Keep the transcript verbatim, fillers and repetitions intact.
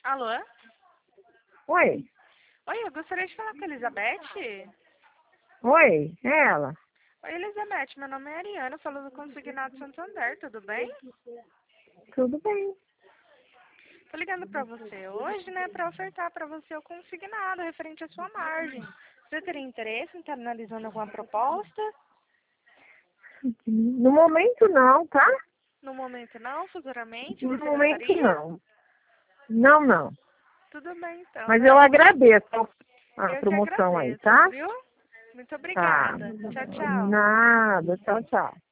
Alô? Oi, Oi, eu gostaria de falar com a Elizabeth. oi, é ela. Oi, Elizabeth, meu nome é Ariana, falo do Consignado Santander, tudo bem? Tudo bem. Tô ligando pra você hoje, né, pra ofertar pra você o consignado referente à sua margem. Você teria interesse em estar analisando alguma proposta? No momento não, tá? No momento não, futuramente No você momento gostaria? não. Não, não. Tudo bem então, Mas né? eu Eu, vou... agradeço a eu que promoção aí, agradeço, tá? viu? Muito Tá. obrigada. Tchau, tchau. Nada. Tchau, tchau.